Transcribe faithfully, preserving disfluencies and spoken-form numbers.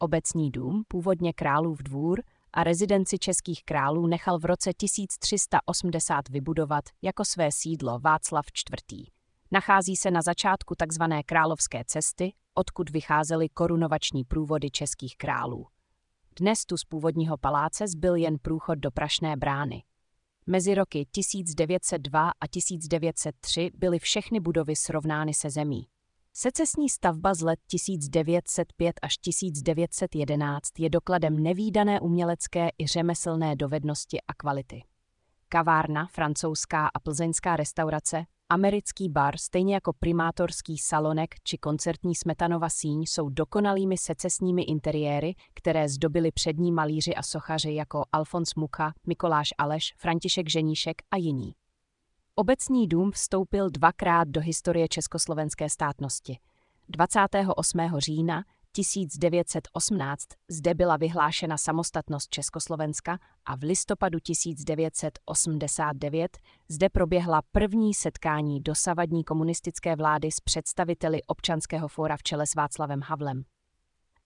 Obecní dům, původně Králův dvůr, a rezidenci českých králů nechal v roce tisíc tři sta osmdesát vybudovat jako své sídlo Václav čtvrtý. Nachází se na začátku tzv. Královské cesty, odkud vycházely korunovační průvody českých králů. Dnes tu z původního paláce zbyl jen průchod do Prašné brány. Mezi roky tisíc devět set dva a tisíc devět set tři byly všechny budovy srovnány se zemí. Secesní stavba z let tisíc devět set pět až tisíc devět set jedenáct je dokladem nevídané umělecké i řemeslné dovednosti a kvality. Kavárna, francouzská a plzeňská restaurace, americký bar, stejně jako primátorský salonek či koncertní Smetanova síň jsou dokonalými secesními interiéry, které zdobili přední malíři a sochaři jako Alfons Mucha, Mikoláš Aleš, František Ženíšek a jiní. Obecní dům vstoupil dvakrát do historie československé státnosti. dvacátého osmého října tisíc devět set osmnáct zde byla vyhlášena samostatnost Československa a v listopadu tisíc devět set osmdesát devět zde proběhla první setkání dosavadní komunistické vlády s představiteli Občanského fóra v čele s Václavem Havlem.